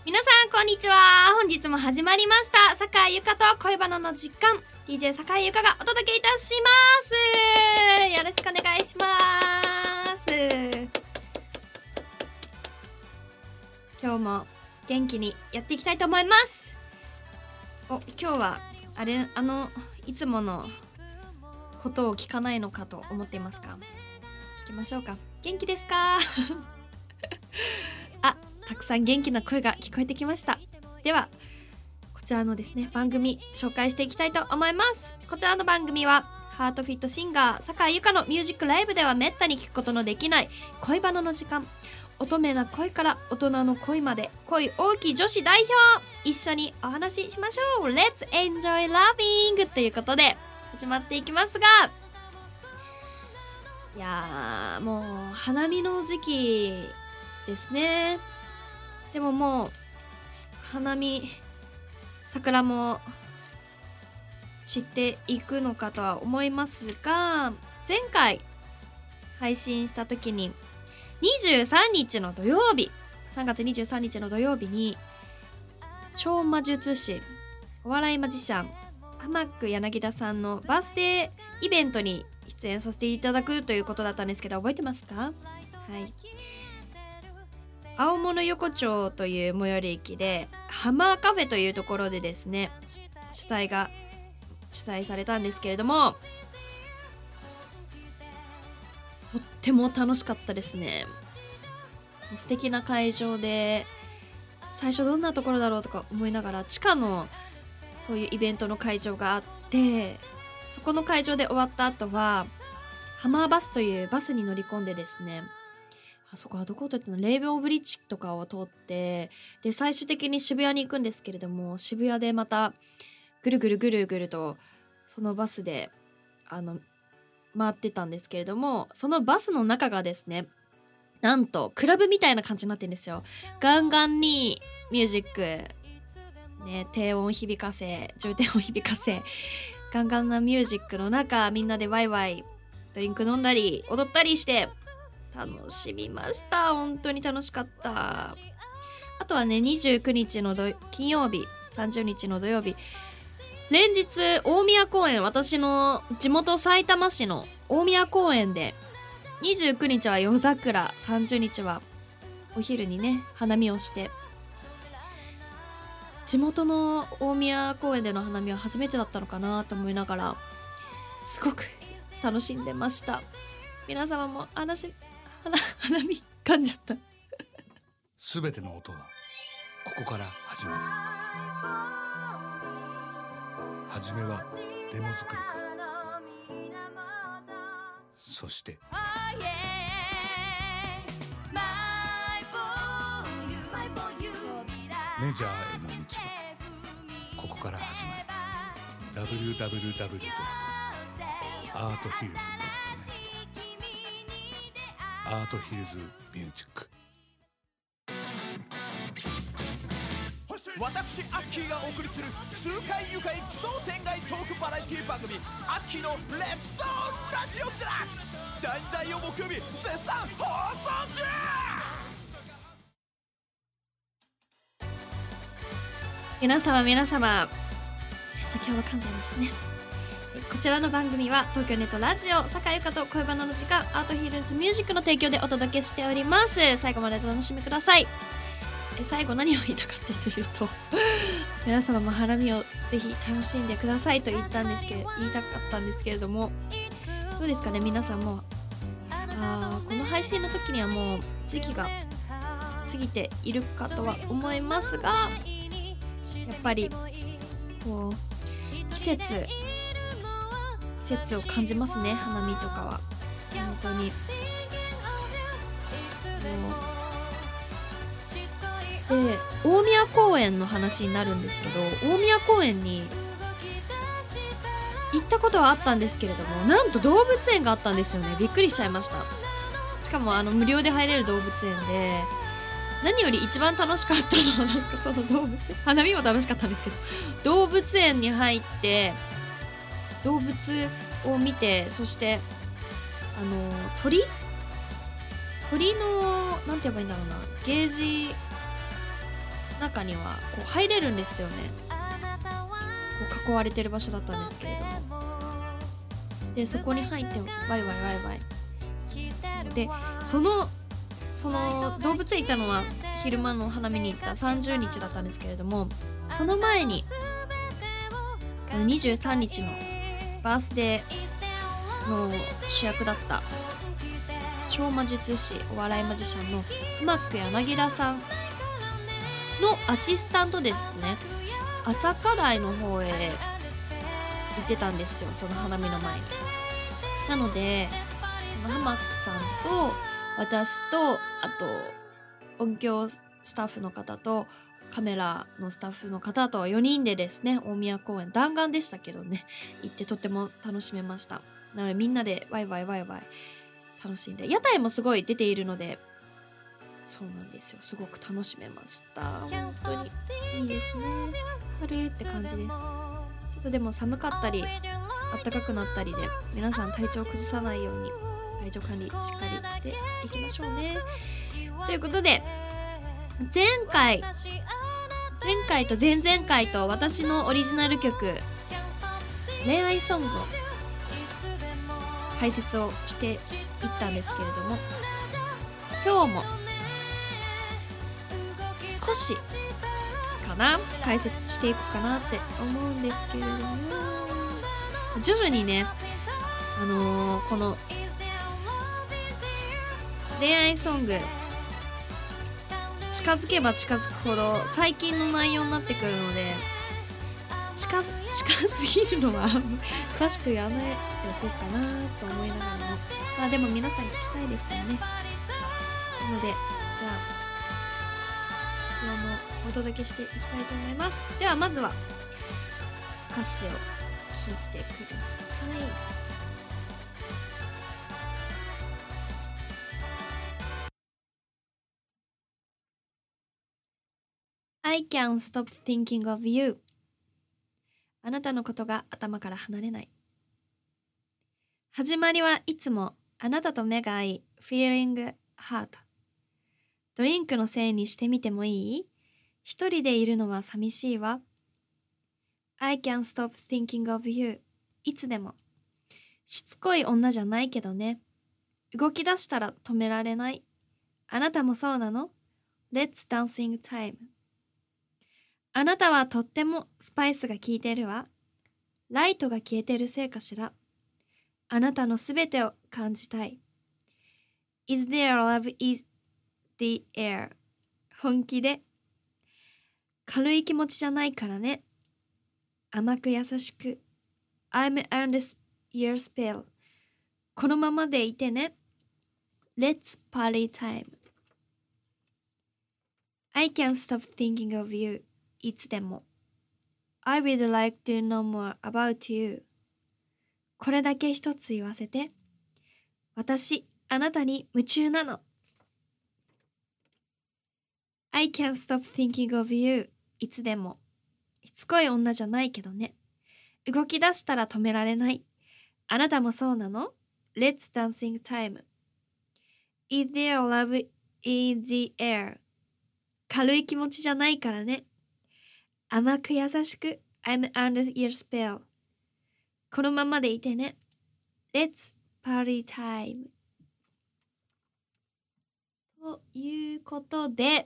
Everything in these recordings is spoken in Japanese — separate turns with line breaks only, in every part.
皆さんこんにちは。本日も始まりました酒井ゆかと恋バナの時間、 DJ 酒井ゆかがお届けいたします。よろしくお願いします。今日も元気にやっていきたいと思います。今日はいつものことを聞かないのかと思っていますか？聞きましょうか。元気ですか？たくさん元気な声が聞こえてきました。ではこちらのですね番組紹介していきたいと思います。こちらの番組はハートフィットシンガー酒井ゆかのミュージックライブではめったに聞くことのできない恋バナの時間、乙女な恋から大人の恋まで恋多き女子代表、一緒にお話ししましょう。 Let's enjoy loving ということで始まっていきますが、いやーもう花見の時期ですね。でももう花見桜も散っていくのかとは思いますが、前回配信した時に23日の土曜日、3月23日の土曜日に超魔術師お笑いマジシャンハマック柳田さんのバースデーイベントに出演させていただくということだったんですけど、覚えてますか？はい、青物横丁という最寄り駅でハマーカフェというところでですね主催されたんですけれども、とっても楽しかったですね。素敵な会場で、最初どんなところだろうとか思いながら地下のそういうイベントの会場があって、そこの会場で終わった後はハマーバスというバスに乗り込んでですね、あそこはどこを通ったの、レイボーブリッジとかを通って、で最終的に渋谷に行くんですけれども、渋谷でまたぐるぐるとそのバスで回ってたんですけれども、そのバスの中がですね、なんとクラブみたいな感じになってるんですよ。ガンガンにミュージックね、低音響かせ重低音響かせガンガンなミュージックの中、みんなでワイワイドリンク飲んだり踊ったりして楽しみました。本当に楽しかった。あとはね、29日の金曜日、30日の土曜日、連日大宮公園、私の地元埼玉市の大宮公園で29日は夜桜、30日はお昼にね花見をして、地元の大宮公園での花見は初めてだったのかなと思いながらすごく楽しんでました。皆様も花見噛んじゃった
すべての音はここから始まる。初めはデモ作りから、そしてメジャーへの道はここから始まる。 www.arthillz.net アートヒルズミュージック。
私アッキーがお送りする痛快愉快奇想天外トークバラエティ番組、アッキーのレッツトーンラジオデラックス、第2第4木曜日絶賛放送中。
皆様先ほど噛んじゃいましたね。こちらの番組は東京ネットラジオ酒井ゆかと恋バナの時間、アートヒルズミュージックの提供でお届けしております。最後までお楽しみください。最後何を言いたかったというと皆様も花見をぜひ楽しんでくださいと言いたかったんですけれども、どうですかね、皆さんもこの配信の時にはもう時期が過ぎているかとは思いますが、やっぱりこう季節を感じますね。花見とかは本当にで、大宮公園の話になるんですけど、大宮公園に行ったことはあったんですけれども、なんと動物園があったんですよね。びっくりしちゃいました。しかも無料で入れる動物園で、何より一番楽しかったのはなんかその動物園、花見も楽しかったんですけど、動物園に入って動物を見て、そして鳥のなんて言えばいいんだろうな、ゲージ中にはこう入れるんですよね。こう囲われてる場所だったんですけれども、でそこに入ってワイワイワイワイで、その動物園行ったのは昼間の花見に行った30日だったんですけれども、その前にその23日のバースデーの主役だった超魔術師お笑いマジシャンのマック柳楽さんのアシスタントですね、朝霞台の方へ行ってたんですよ、その花見の前に。なのでそのハマックさんと私と、あと音響スタッフの方とカメラのスタッフの方と4人でですね、大宮公園弾丸でしたけどね、行ってとっても楽しめました。なのでみんなでワイワイワイワイ楽しんで、屋台もすごい出ているので、そうなんですよ、すごく楽しめました。本当にいいですね、春って感じです。ちょっとでも寒かったり暖かくなったりで、皆さん体調を崩さないように体調管理しっかりしていきましょうね。ということで、前回と前々回と私のオリジナル曲恋愛ソングを解説をしていったんですけれども、今日も少しかな解説していこうかなって思うんですけれども、徐々にね、この恋愛ソング近づけば近づくほど最近の内容になってくるので、近すぎるのは詳しく言わないでおこうかなと思いながらも、まあでも皆さん聞きたいですよね。なのでじゃあ今日もお届けしていきたいと思います。ではまずは歌詞を聞いてください。I can't stop thinking of you. あなたのことが頭から離れない。始まりはいつもあなたと目が合い Feeling hurt。 ドリンクのせいにしてみてもいい？一人でいるのは寂しいわ。I can't stop thinking of you. いつでも。しつこい女じゃないけどね。動き出したら止められない。あなたもそうなの？ Let's dancing time。あなたはとってもスパイスが効いてるわ。ライトが消えてるせいかしら。あなたのすべてを感じたい。Is there love is the air。 本気で。軽い気持ちじゃないからね。甘く優しく。I'm under your spell。 このままでいてね。Let's party time。 I can't stop thinking of you。いつでも。I would like to know more about you。 これだけ一つ言わせて。私、あなたに夢中なの。I can't stop thinking of you。 いつでも。しつこい女じゃないけどね。動き出したら止められない。あなたもそうなの？ Let's dancing time。 Is there love in the air。 軽い気持ちじゃないからね。甘く優しく I'm under your spell。 このままでいてね。 Let's party time。 ということで、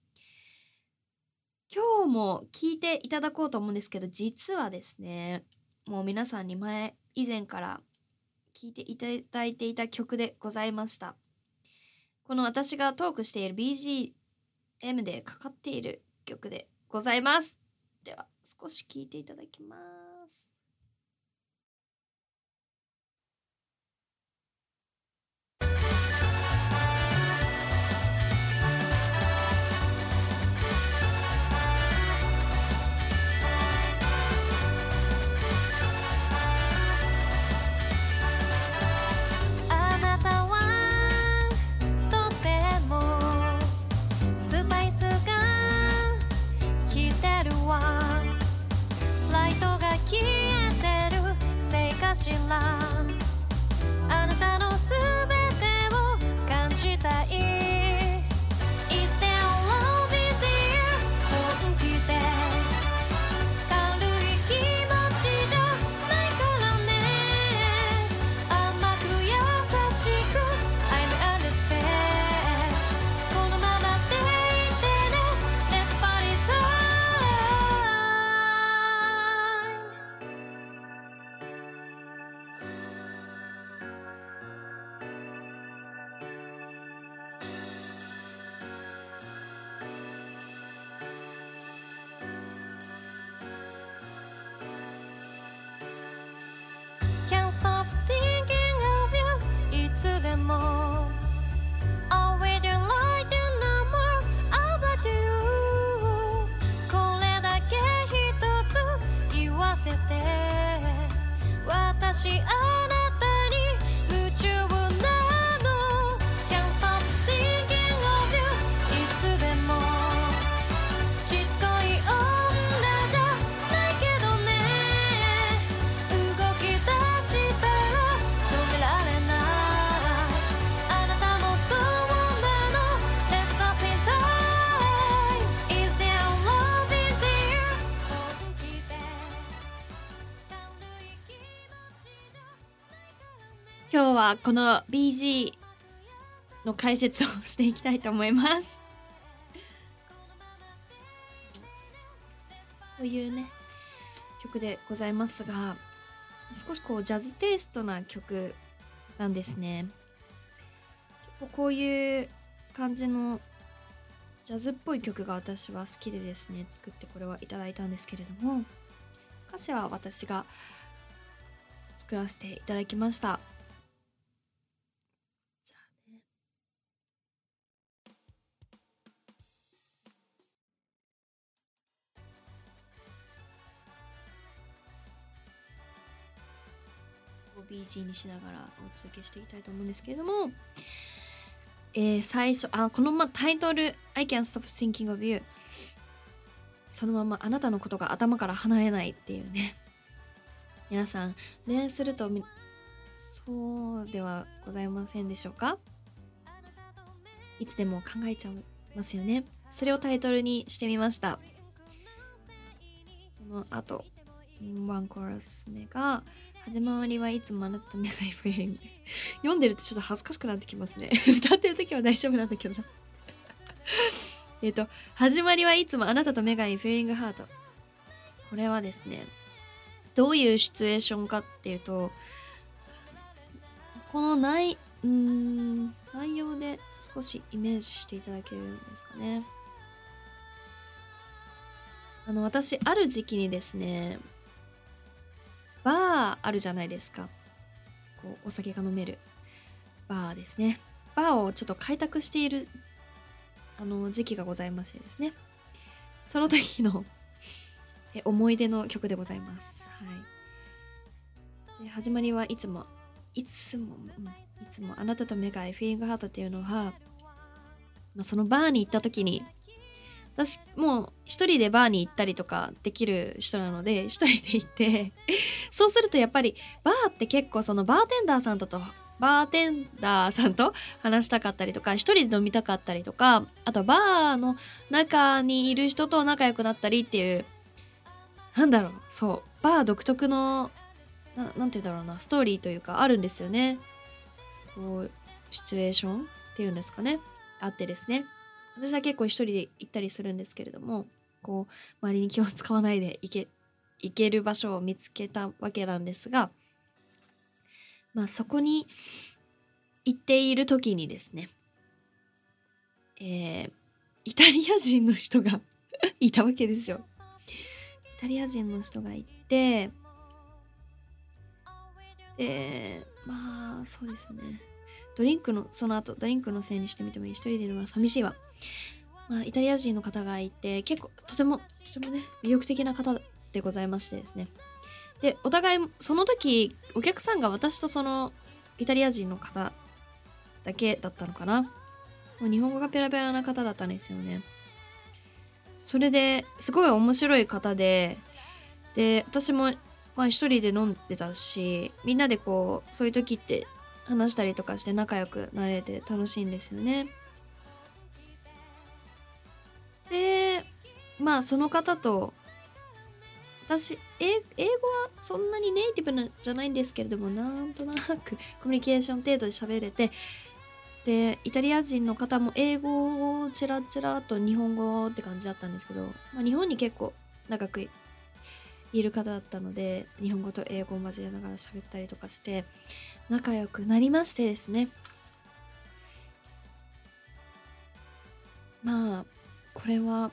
今日も聴いていただこうと思うんですけど、実はですね、もう皆さんに以前から聴いていただいていた曲でございました。この私がトークしている BGM でかかっている曲でございます。では少し聴いていただきます。
あなたはとてもスパイスが効いてるわ。ライトが
今日はこの BG の解説をしていきたいと思います。というね曲でございますが、少しこうジャズテイストな曲なんですね。結構こういう感じのジャズっぽい曲が私は好きでですね、作ってこれはいただいたんですけれども、歌詞は私が作らせていただきました。じゃあね、BG にしながらお届けしていきたいと思うんですけれども、最初このタイトル I can't stop thinking of you、 そのままあなたのことが頭から離れないっていうね、皆さん恋愛するとそうではございませんでしょうか。いつでも考えちゃいますよね。それをタイトルにしてみました。その後ワンコーラス目が、始まりはいつもあなたと目が触れる。読んでるとちょっと恥ずかしくなってきますね。歌ってる時は大丈夫なんだけどな。始まりはいつもあなたと目がいいフィーリングハート。これはですね、どういうシチュエーションかっていうと、この内容で少しイメージしていただけるんですかね。私ある時期にですね、バーあるじゃないですか。こうお酒が飲めるバーですね。バーをちょっと開拓している時期がございましてですね。その時の思い出の曲でございます。はい。で、始まりはいつもあなたと目が合いフィーリングハートっていうのは、そのバーに行った時に、私もう一人でバーに行ったりとかできる人なので、一人で行ってそうするとやっぱりバーって結構そのバーテンダーさんと話したかったりとか、一人で飲みたかったりとか、あとバーの中にいる人と仲良くなったりっていう、そうバー独特のなんて言うんだろうな、ストーリーというかあるんですよね。こうシチュエーションっていうんですかね、あってですね。私は結構一人で行ったりするんですけれども、こう周りに気を使わないで行ける場所を見つけたわけなんですが、そこに行っている時にですね、イタリア人の人がいたわけですよ。イタリア人の人がいて、そうですよね。その後ドリンクのせいにしてみてもいい。一人でいるのは寂しいわ。イタリア人の方がいて、結構とてもね魅力的な方でございましてですね。で、お互いその時お客さんが私とそのイタリア人の方だけだったのかな。もう日本語がペラペラな方だったんですよね。それですごい面白い方で、私も一人で飲んでたし、みんなでこうそういう時って話したりとかして仲良くなれて楽しいんですよね。で、その方と私英語はそんなにネイティブじゃないんですけれども、なんとなくコミュニケーション程度で喋れて、でイタリア人の方も英語をチラチラと日本語って感じだったんですけど、日本に結構長くいる方だったので、日本語と英語を交えながら喋ったりとかして仲良くなりましてですね。これは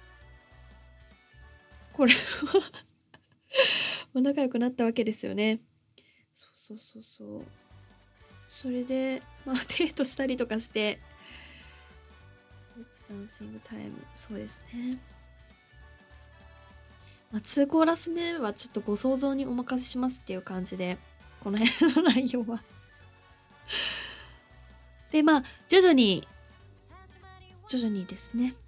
仲良くなったわけですよね。そう。それでデートしたりとかして、Let's Dancing Time、 そうですね。2コーラス目はちょっとご想像にお任せしますっていう感じで、この辺の内容はで、徐々にですね、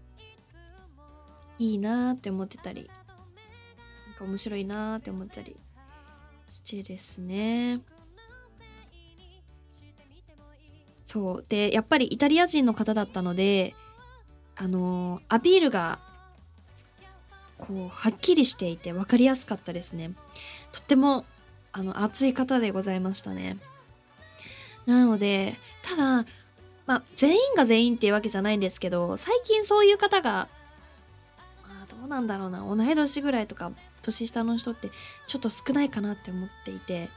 いいなーって思ってたり、なんか面白いなーって思ったりしてですね。そうで、やっぱりイタリア人の方だったので、アピールがこうはっきりしていて分かりやすかったですね。とっても熱い方でございましたね。 なので、ただ、全員が全員っていうわけじゃないんですけど、最近そういう方が、どうなんだろうな、同い年ぐらいとか、年下の人ってちょっと少ないかなって思っていて、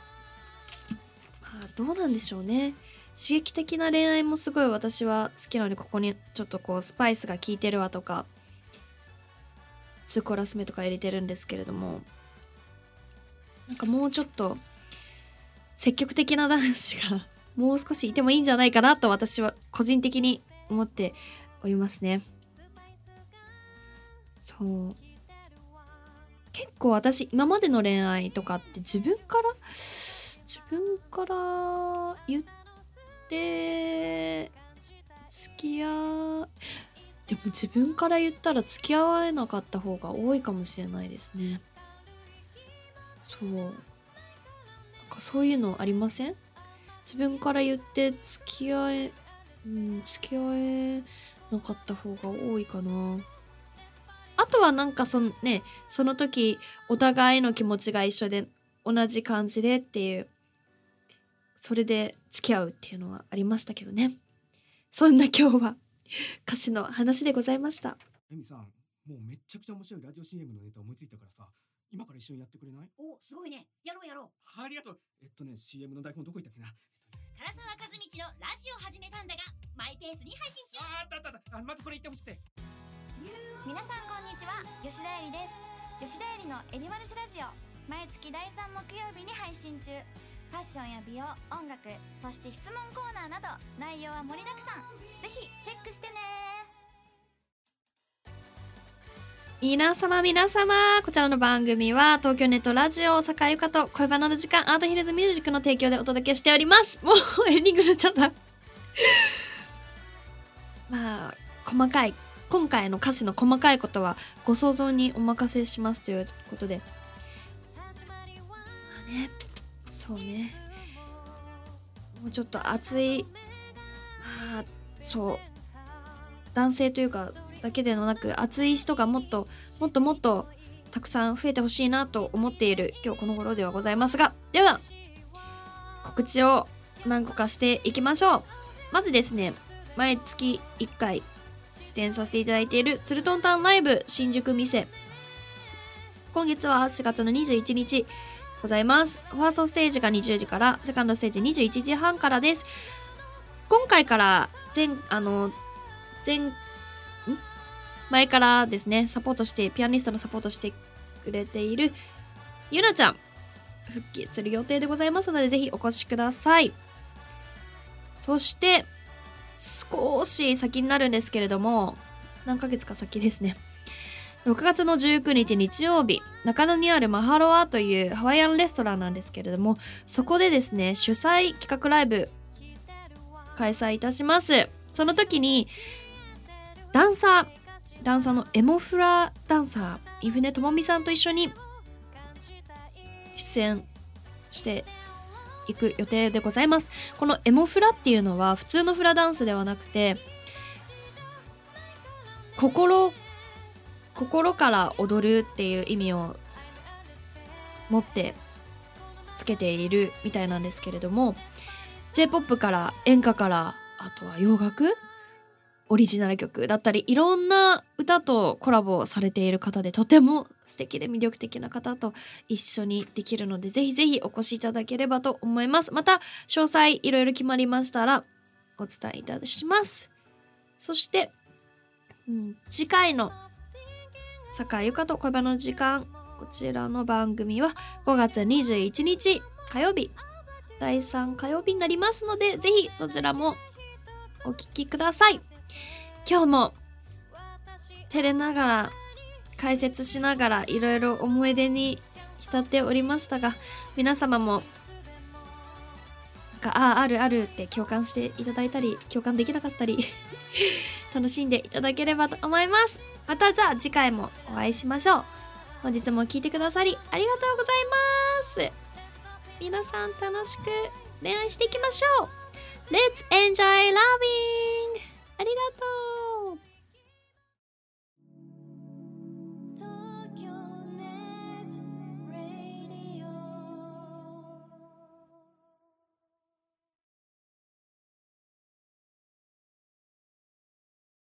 どうなんでしょうね。刺激的な恋愛もすごい私は好きなので、ここにちょっとこうスパイスが効いてるわとか、2コーラス目とか入れてるんですけれども、なんかもうちょっと積極的な男子がもう少しいてもいいんじゃないかなと私は個人的に思っておりますね。そう。結構私今までの恋愛とかって自分から言ってでも自分から言ったら付き合わえなかった方が多いかもしれないですね。なんかそういうのありません？自分から言って付き合えなかった方が多いかな。あとはなんかその時お互いの気持ちが一緒で同じ感じでっていう、それで付き合うっていうのはありましたけどね。そんな今日は歌詞の話でございました。
エミさん、もうめっちゃくちゃ面白いラジオ CM のネタ思いついたからさ、今から一緒にやってくれない？
お、すごいね。やろう。
ありがとう。CM の台本どこ行ったっけな。
唐沢和道のラジオ始めたんだが、マイペースに配信中。
あった。まずこれ言ってほしくて。
皆さんこんにちは、吉田絵里です。吉田絵里のエリマルシラジオ、毎月第3木曜日に配信中。ファッションや美容、音楽、そして質問コーナーなど内容は盛りだくさん。ぜひチェックしてね。
皆様、こちらの番組は東京ネットラジオ坂井ゆかと恋バナの時間アートヒルズミュージックの提供でお届けしております。もうエンディングになっちゃった細かい、今回の歌詞の細かいことはご想像にお任せしますということで、そうね、もうちょっと熱い、男性というかだけではなく、熱い人がもっとたくさん増えてほしいなと思っている今日この頃ではございますが、では告知を何個かしていきましょう。まずですね、毎月1回出演させていただいているツルトンタンライブ新宿店、今月は4月の21日ございます。ファーストステージが20時から、セカンドステージ21時半からです。今回から前からですね、ピアニストのサポートしてくれているゆなちゃん復帰する予定でございますので、ぜひお越しください。そして少し先になるんですけれども、何ヶ月か先ですね、6月の19日日曜日、中野にあるマハロアというハワイアンレストランなんですけれども、そこでですね、主催企画ライブ開催いたします。その時にダンサーのエモフラダンサーインフネともみさんと一緒に出演していく予定でございます。このエモフラっていうのは普通のフラダンスではなくて、心から踊るっていう意味を持ってつけているみたいなんですけれども、 J-POP から演歌から、あとは洋楽、オリジナル曲だったり、いろんな歌とコラボされている方で、とても素敵で魅力的な方と一緒にできるので、ぜひぜひお越しいただければと思います。また詳細いろいろ決まりましたらお伝えいたします。そして、次回の坂井ゆかと恋バナの時間、こちらの番組は5月21日火曜日、第3火曜日になりますので、ぜひそちらもお聞きください。今日も照れながら解説しながらいろいろ思い出に浸っておりましたが、皆様もあるあるって共感していただいたり、共感できなかったり楽しんでいただければと思います。またじゃあ次回もお会いしましょう。本日も聞いてくださりありがとうございます。皆さん楽しく恋愛していきましょう。Let's enjoy loving! ありがとう。